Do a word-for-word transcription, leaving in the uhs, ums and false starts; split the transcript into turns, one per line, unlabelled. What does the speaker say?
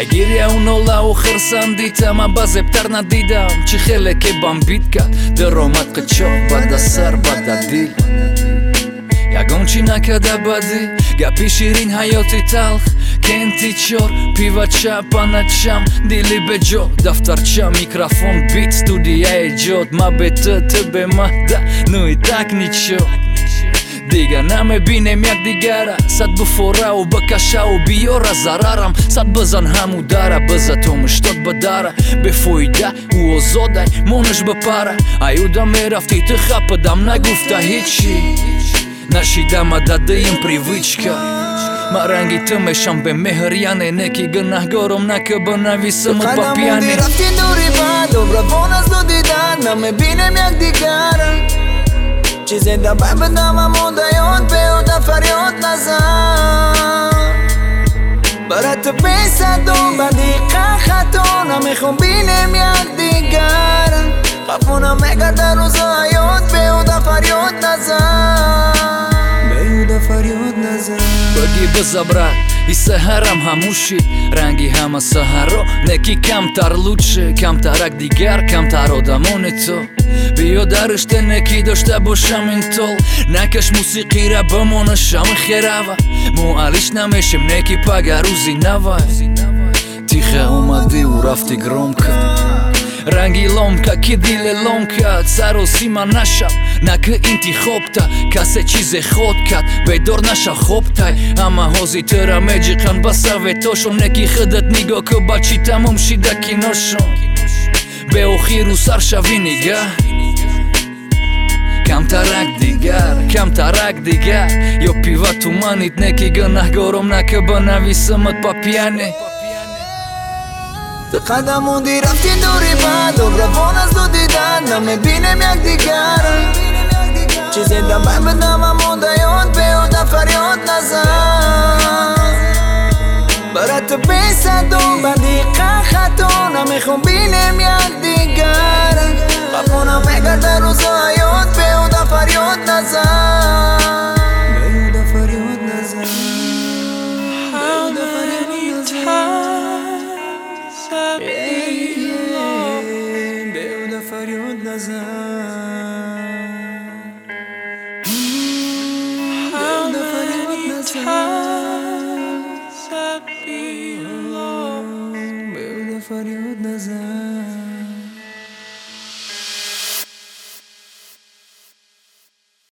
گیریه اون اولا و خرسندیتم اما زبتر ندیدم چی خیلی که بامبید کرد در آمد قچا بدا سر بدا دیل یگان چی نکده بدی گپی شیرین حیاتی تلخ کنتی چور پیوا چپا نچم دیلی به جو دفتر چا میکرافون بیت ستودیه ایجاد ما به تو تو به ما ده نوی تک نیچو دیگه نمیبینم یک دیگره صد بفوره و بکشه و بیاره ضررم صد بزن همو داره بزه تو مشتاد بداره بفویده و آزاده مونش بپره ایودا میرفتی تو خپدم نگفته هیچی نشیدم داده این привычка ما رنگی تو میشم به مهریانه نکی گناهگارم نکه بنویسم
قدم
پاپیانه
موندی رفتی دوری بعد عمران از دو دیدن نمیبینم یک دیگر چیزی در بر بدم و مونده یاد بیوده فریاد نزن برای تو بیستم بدی خطا نمیخوام بینم یک دیگر خفونم میگرده روزا یاد بیوده فریاد نزن بیوده فریاد نزن
بگی بزبرد ای سهرم هموشی رنگی همه سهرا نکی کمتر لوچه کمترک دیگر کمتر آدمون تو بیا درشته نکی داشته باشم این طول نکش موسیقی را بمانشم خیره و معالیش نمیشم نکی پگه روزی نوه تیخه اومدی و رفتی گرام کد رنگی لام که که دیل لام کرد سر و سیما نشم نکه انتخاب تا کسی چیز خود کرد بیدار نشه خوب تای اما حوزی ترا میجیقن بسوی تاشون نکی خودت نگاه که بچی تموم شیده کناشون به اوخی رو سر شوی نگه کم ترک دیگر کم ترک دیگر یا پیوا تو منیت نکی گناهگارم نکه بنویسمت پاپیانه
تو قدم موندی رفتی دوری بعد عمران از دو دیدن نمیبینم یک دیگر چیزی در بر بدم و مونده یاد بیوده فریاد نزن برای تو بیستم بدی خطا نمیخوام بینم یک دیگر خفونم میگرده روزا یاد بیوده فریاد نزن بیوده فریاد نزن
How many times have been lost
بیوده فریاد نزن
How many times have been lost
بیوده فریاد نزن